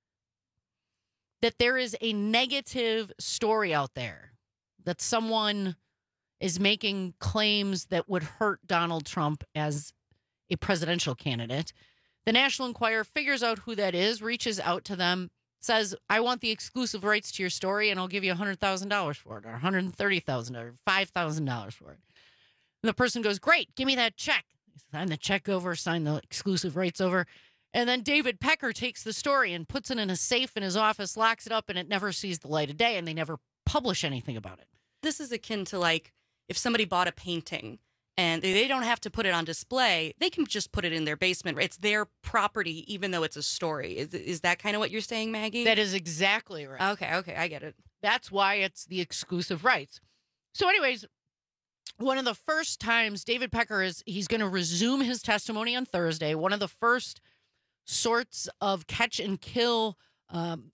Speaker 19: that there is a negative story out there, that someone is making claims that would hurt Donald Trump as a presidential candidate. The National Enquirer figures out who that is, reaches out to them, says, I want the exclusive rights to your story, and I'll give you one hundred thousand dollars for it, or one hundred thirty thousand dollars, or five thousand dollars for it. And the person goes, great, give me that check. Sign the check over, sign the exclusive rights over. And then David Pecker takes the story and puts it in a safe in his office, locks it up, and it never sees the light of day, and they never publish anything about it.
Speaker 4: This is akin to like if somebody bought a painting and they don't have to put it on display, they can just put it in their basement. It's their property, even though it's a story. Is, is that kind of what you're saying, Maggie?
Speaker 19: That is exactly right.
Speaker 4: Okay, okay, I get it.
Speaker 19: That's why it's the exclusive rights. So anyways, one of the first times David Pecker is, he's going to resume his testimony on Thursday. One of the first sorts of catch and kill um,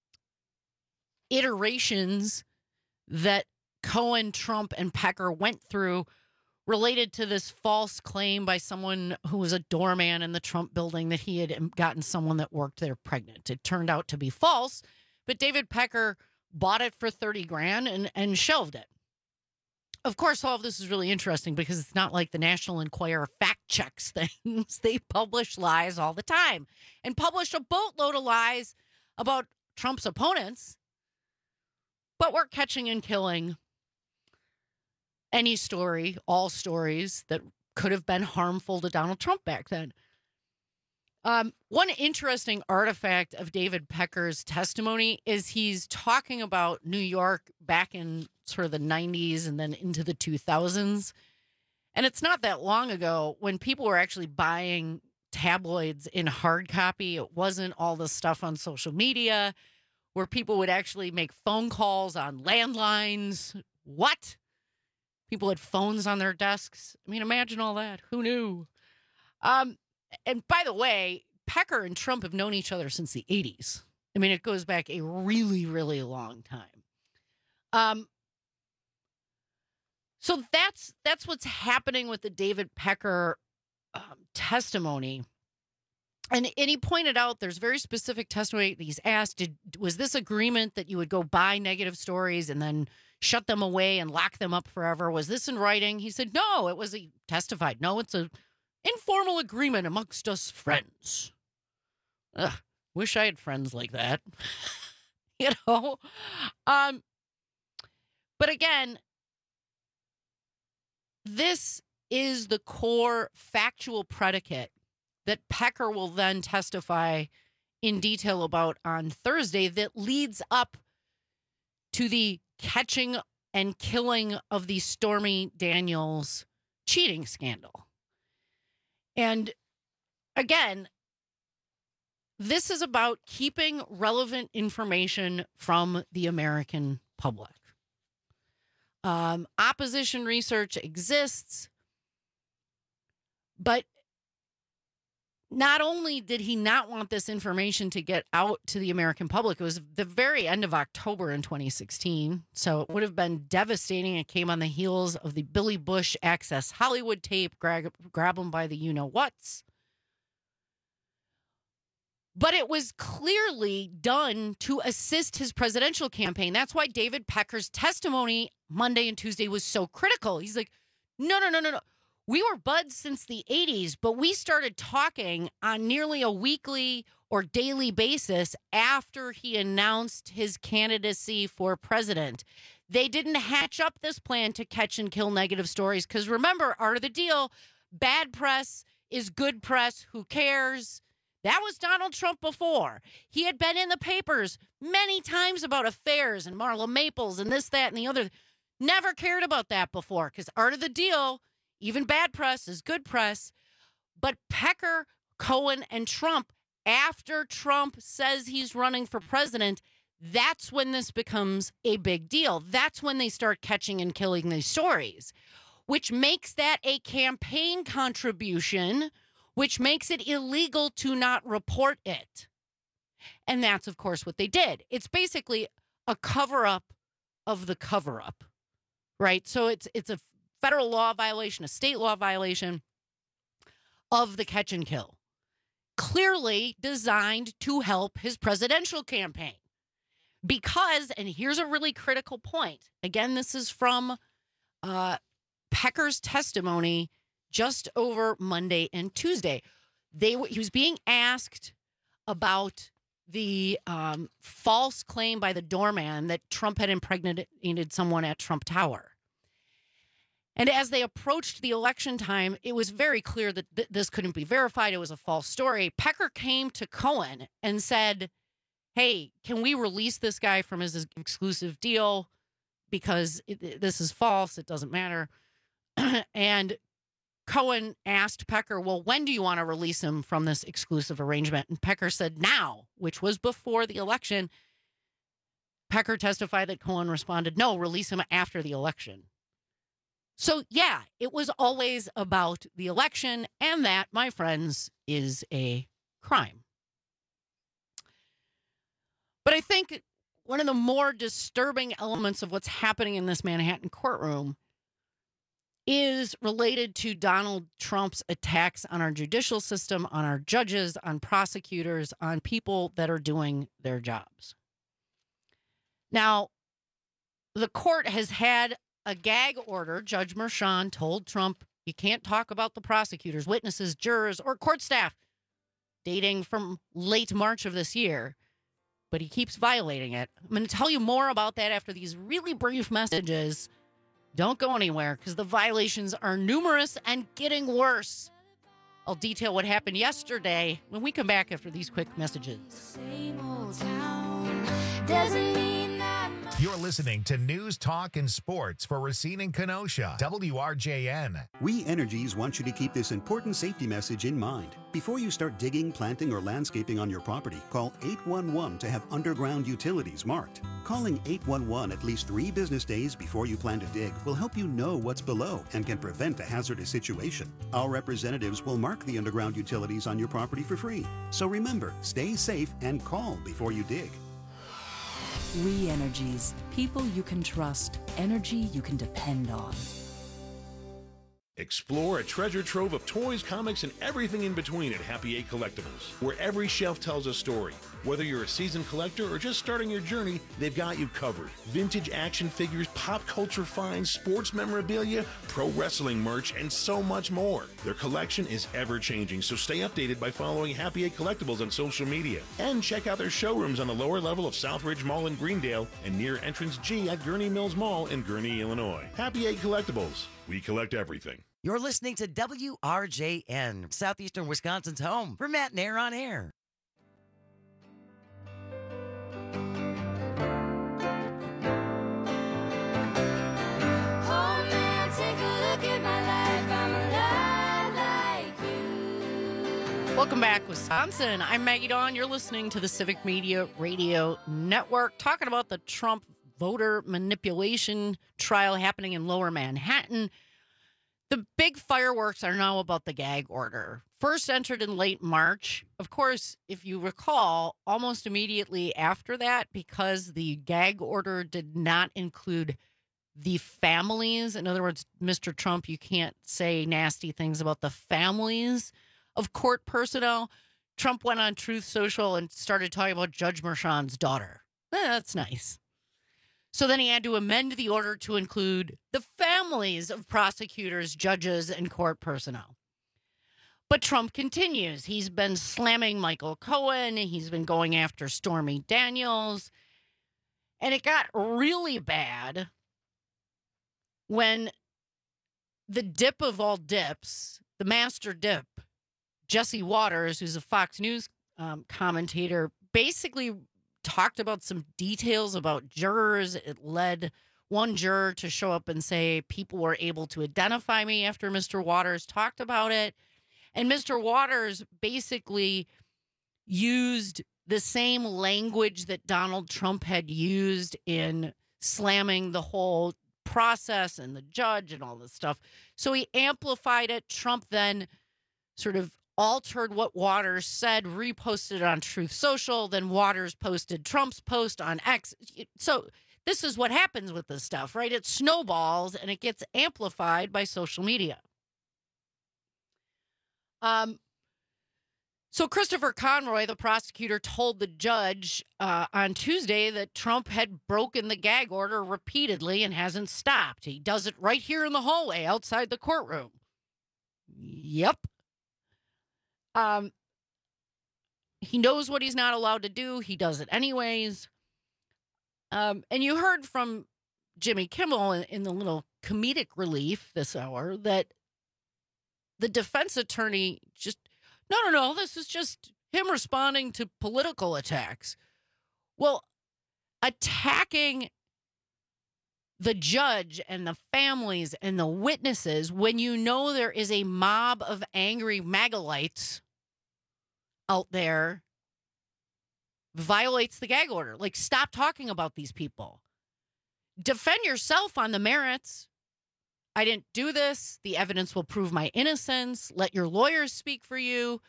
Speaker 19: iterations that Cohen, Trump, and Pecker went through related to this false claim by someone who was a doorman in the Trump building that he had gotten someone that worked there pregnant. It turned out to be false, but David Pecker bought it for thirty grand and, and shelved it. Of course, all of this is really interesting because it's not like the National Enquirer fact checks things. They publish lies all the time and publish a boatload of lies about Trump's opponents. But we're catching and killing any story, all stories that could have been harmful to Donald Trump back then. Um, one interesting artifact of David Pecker's testimony is he's talking about New York back in sort of the nineties and then into the two thousands. And it's not that long ago when people were actually buying tabloids in hard copy. It wasn't all the stuff on social media where people would actually make phone calls on landlines. What? People had phones on their desks. I mean, imagine all that. Who knew? Um, and by the way, Pecker and Trump have known each other since the eighties. I mean, it goes back a really, really long time. Um, so that's that's what's happening with the David Pecker um, testimony. And, and he pointed out there's very specific testimony. He's asked, did, was this agreement that you would go buy negative stories and then shut them away and lock them up forever? Was this in writing? He said, no, it was, he testified. No, it's a informal agreement amongst us friends. Ugh, wish I had friends like that. you know? Um, but again, this is the core factual predicate that Pecker will then testify in detail about on Thursday that leads up to the catching and killing of the Stormy Daniels cheating scandal. And again, this is about keeping relevant information from the American public. Um, opposition research exists, but not only did he not want this information to get out to the American public, it was the very end of October in twenty sixteen. So it would have been devastating. It came on the heels of the Billy Bush Access Hollywood tape, grab, grab them by the you-know-whats. But it was clearly done to assist his presidential campaign. That's why David Pecker's testimony Monday and Tuesday was so critical. He's like, no, no, no, no, no. We were buds since the eighties, but we started talking on nearly a weekly or daily basis after he announced his candidacy for president. They didn't hatch up this plan to catch and kill negative stories because remember, art of the deal, bad press is good press. Who cares? That was Donald Trump before. He had been in the papers many times about affairs and Marla Maples and this, that, and the other. Never cared about that before because art of the deal, even bad press is good press. But Pecker, Cohen, and Trump, after Trump says he's running for president, that's when this becomes a big deal. That's when they start catching and killing these stories, which makes that a campaign contribution, which makes it illegal to not report it. And that's, of course, what they did. It's basically a cover-up of the cover-up, right? So it's it's a federal law violation, a state law violation of the catch and kill, clearly designed to help his presidential campaign. Because, and here's a really critical point. Again, this is from uh, Pecker's testimony just over Monday and Tuesday. They he was being asked about the um, false claim by the doorman that Trump had impregnated someone at Trump Tower. And as they approached the election time, it was very clear that th- this couldn't be verified. It was a false story. Pecker came to Cohen and said, hey, can we release this guy from his exclusive deal because it, this is false. It doesn't matter. And Cohen asked Pecker, well, when do you want to release him from this exclusive arrangement? And Pecker said now, which was before the election. Pecker testified that Cohen responded, no, release him after the election. So, yeah, it was always about the election, and that, my friends, is a crime. But I think one of the more disturbing elements of what's happening in this Manhattan courtroom is related to Donald Trump's attacks on our judicial system, on our judges, on prosecutors, on people that are doing their jobs. Now, the court has had a gag order. Judge Merchan told Trump you can't talk about the prosecutors, witnesses, jurors, or court staff, dating from late March of this year. But he keeps violating it. I'm going to tell you more about that after these really brief messages. Don't go anywhere because the violations are numerous and getting worse. I'll detail what happened yesterday when we come back after these quick messages.
Speaker 2: Same old town doesn't mean that much.
Speaker 1: You're listening to News, Talk, and Sports for Racine and Kenosha, W R J N.
Speaker 5: We Energies want you to keep this important safety message in mind. Before you start digging, planting, or landscaping on your property, call eight one one to have underground utilities marked. Calling eight one one at least three business days before you plan to dig will help you know what's below and can prevent a hazardous situation. Our representatives will mark the underground utilities on your property for free. So remember, stay safe and call before you dig.
Speaker 15: We Energies. People you can trust. Energy you can depend on.
Speaker 16: Explore a treasure trove of toys, comics, and everything in between at Happy Eight Collectibles, where every shelf tells a story. Whether you're a seasoned collector or just starting your journey, they've got you covered. Vintage action figures, pop culture finds, sports memorabilia, pro wrestling merch, and so much more. Their collection is ever-changing, so stay updated by following Happy Eight Collectibles on social media. And check out their showrooms on the lower level of Southridge Mall in Greendale and near Entrance G at Gurney Mills Mall in Gurney, Illinois. Happy Eight Collectibles. We collect everything.
Speaker 29: You're listening to W R J N, Southeastern Wisconsin's home for Matt and Air on Air.
Speaker 2: Oh man, take a look at my life. I'm alive like you.
Speaker 19: Welcome back, Wisconsin. I'm Maggie Dawn. You're listening to the Civic Media Radio Network, talking about the Trump voter manipulation trial happening in Lower Manhattan. The big fireworks are now about the gag order. First entered in late March. Of course, if you recall, almost immediately after that, because the gag order did not include the families. In other words, Mister Trump, you can't say nasty things about the families of court personnel. Trump went on Truth Social and started talking about Judge Merchan's daughter. Eh, that's nice. So then he had to amend the order to include the families of prosecutors, judges, and court personnel. But Trump continues. He's been slamming Michael Cohen. He's been going after Stormy Daniels. And it got really bad when the dip of all dips, the master dip, Jesse Waters, who's a Fox News um, commentator, basically talked about some details about jurors. It led one juror to show up and say people were able to identify me after Mister Waters talked about it. And Mister Waters basically used the same language that Donald Trump had used in slamming the whole process and the judge and all this stuff. So he amplified it. Trump then sort of altered what Waters said, reposted it on Truth Social. Then Waters posted Trump's post on X. So this is what happens with this stuff, right? It snowballs and it gets amplified by social media. Um. So Christopher Conroy, the prosecutor, told the judge uh, on Tuesday that Trump had broken the gag order repeatedly and hasn't stopped. He does it right here in the hallway outside the courtroom. Yep. Um, he knows what he's not allowed to do. He does it anyways. Um, and you heard from Jimmy Kimmel in, in the little comedic relief this hour that the defense attorney just, no, no, no, this is just him responding to political attacks. Well, attacking the judge and the families and the witnesses when you know there is a mob of angry MAGAlites out there violates the gag order. Like, stop talking about these people. Defend yourself on the merits. I didn't do this. The evidence will prove my innocence. Let your lawyers speak for you.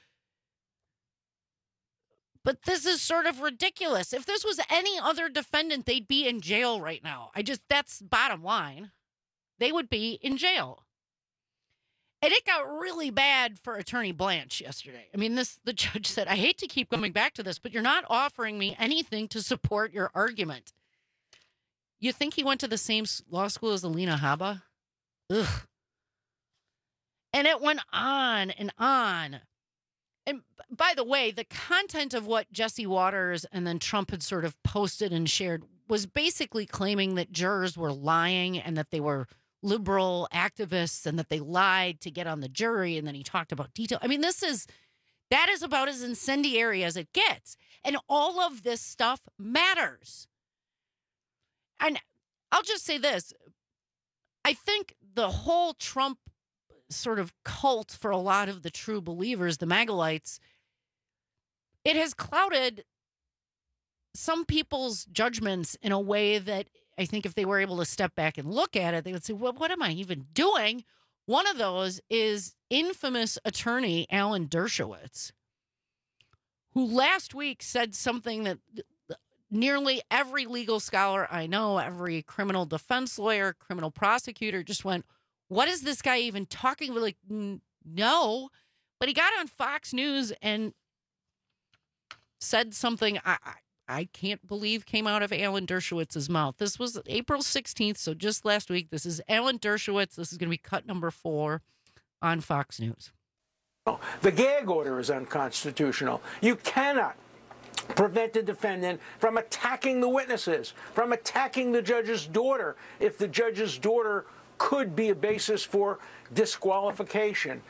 Speaker 19: But this is sort of ridiculous. If this was any other defendant, they'd be in jail right now. I just, that's bottom line. They would be in jail. And it got really bad for Attorney Blanche yesterday. I mean, this, the judge said, I hate to keep coming back to this, but you're not offering me anything to support your argument. You think he went to the same law school as Alina Habba? Ugh. And it went on and on. And by the way, the content of what Jesse Waters and then Trump had sort of posted and shared was basically claiming that jurors were lying and that they were liberal activists and that they lied to get on the jury. And then he talked about detail. I mean, this is, that is about as incendiary as it gets. And all of this stuff matters. and I'll just say this. I think the whole Trump sort of cult for a lot of the true believers, the Magalites, it has clouded some people's judgments in a way that I think if they were able to step back and look at it, they would say, well, what am I even doing? One of those is infamous attorney Alan Dershowitz, who last week said something that nearly every legal scholar I know, every criminal defense lawyer, criminal prosecutor just went, what is this guy even talking about? Like, no. But he got on Fox News and said something I, I, I can't believe came out of Alan Dershowitz's mouth. This was April sixteenth, so just last week. This is Alan Dershowitz. This is going to be cut number four on Fox News.
Speaker 6: The gag order is unconstitutional. You cannot prevent the defendant from attacking the witnesses, from attacking the judge's daughter, if the judge's daughter could be a basis for disqualification.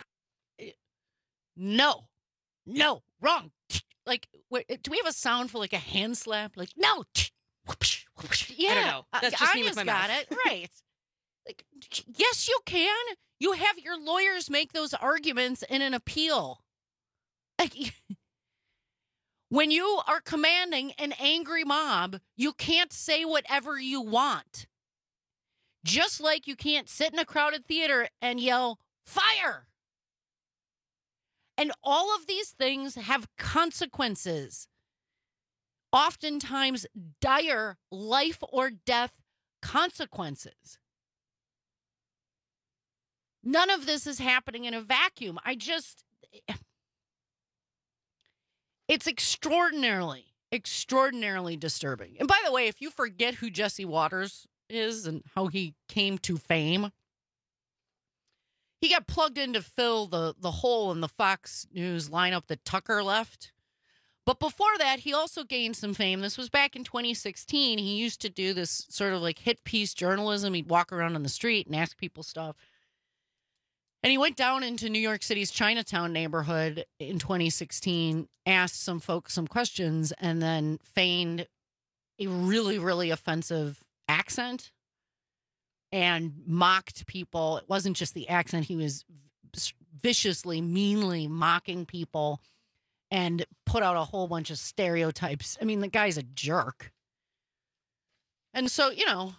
Speaker 19: No, no, wrong. Like, do we have a sound for like a hand slap? Like, no. Yeah,
Speaker 4: I don't know. That's just me with my
Speaker 19: got
Speaker 4: mouth.
Speaker 19: it right. Like, yes, you can. You have your lawyers make those arguments in an appeal. Like, when you are commanding an angry mob, you can't say whatever you want. Just like you can't sit in a crowded theater and yell, fire. And all of these things have consequences. Oftentimes, dire life or death consequences. None of this is happening in a vacuum. I just, it's extraordinarily, extraordinarily disturbing. And by the way, if you forget who Jesse Waters is and how he came to fame, he got plugged in to fill the, the hole in the Fox News lineup that Tucker left. But before that, he also gained some fame. This was back in twenty sixteen. He used to do this sort of like hit piece journalism. He'd walk around on the street and ask people stuff. And he went down into New York City's Chinatown neighborhood in twenty sixteen, asked some folks some questions, and then feigned a really, really offensive accent and mocked people. It wasn't just the accent. He was viciously, meanly mocking people and put out a whole bunch of stereotypes. I mean, the guy's a jerk. And so, you know,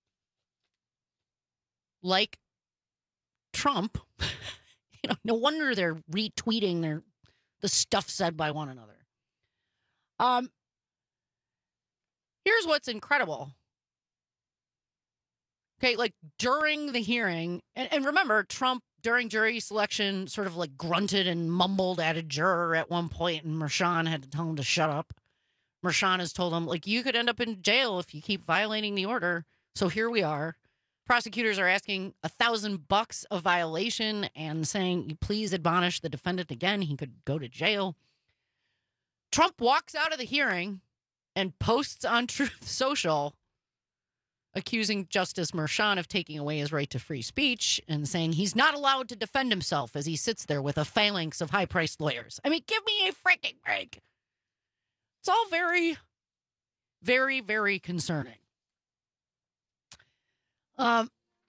Speaker 19: like Trump, you know, no wonder they're retweeting their the stuff said by one another. Um, here's what's incredible. Okay, like during the hearing, and, and remember, Trump during jury selection sort of like grunted and mumbled at a juror at one point, and Mershon had to tell him to shut up. Mershon has told him, like, you could end up in jail if you keep violating the order. So here we are. Prosecutors are asking a thousand bucks a violation and saying, you please admonish the defendant again. He could go to jail. Trump walks out of the hearing and posts on Truth Social accusing Justice Mershon of taking away his right to free speech and saying he's not allowed to defend himself as he sits there with a phalanx of high-priced lawyers. I mean, give me a freaking break. It's all very, very, very concerning. Um,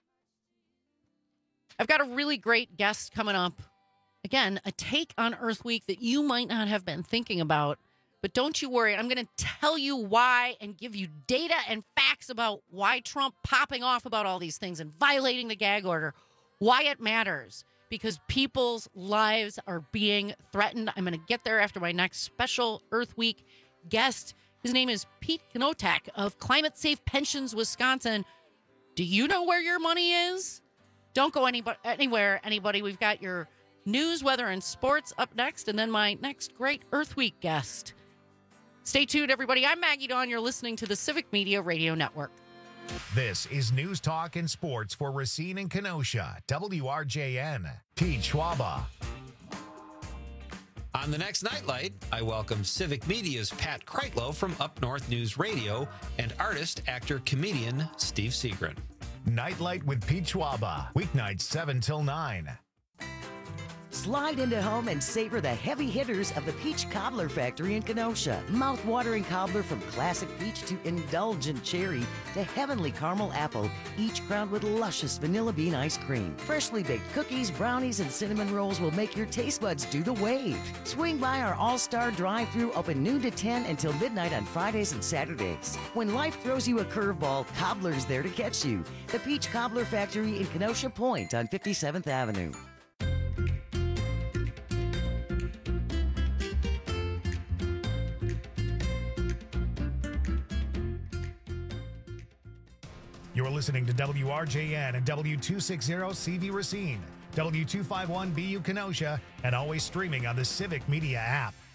Speaker 19: I've got a really great guest coming up. Again, a take on Earth Week that you might not have been thinking about, but don't you worry. I'm going to tell you why and give you data and facts about why Trump popping off about all these things and violating the gag order, why it matters, because people's lives are being threatened. I'm going to get there after my next special Earth Week guest. His name is Pete Knotek of Climate Safe Pensions, Wisconsin. Do you know where your money is? Don't go anybody, anywhere, anybody. We've got your news, weather, and sports up next, and then my next great Earth Week guest. Stay tuned, everybody. I'm Maggie Dawn. You're listening to the Civic Media Radio Network.
Speaker 1: This is News Talk and Sports for Racine and Kenosha. W R J N. Pete Schwaba.
Speaker 7: On the next Nightlight, I welcome Civic Media's Pat Kreitlow from Up North News Radio and artist, actor, comedian Steve Seagren.
Speaker 1: Nightlight with Pete Schwaba. Weeknights seven till nine.
Speaker 29: Slide into home and savor the heavy hitters of the Peach Cobbler Factory in Kenosha. Mouth-watering cobbler from classic peach to indulgent cherry to heavenly caramel apple, each crowned with luscious vanilla bean ice cream. Freshly baked cookies, brownies, and cinnamon rolls will make your taste buds do the wave. Swing by our all-star drive-thru, open noon to ten until midnight on Fridays and Saturdays. When life throws you a curveball, Cobbler's there to catch you. The Peach Cobbler Factory in Kenosha Point on fifty-seventh Avenue.
Speaker 1: You're listening to W R J N and W two sixty C V Racine, W two fifty-one B U Kenosha, and always streaming on the Civic Media app.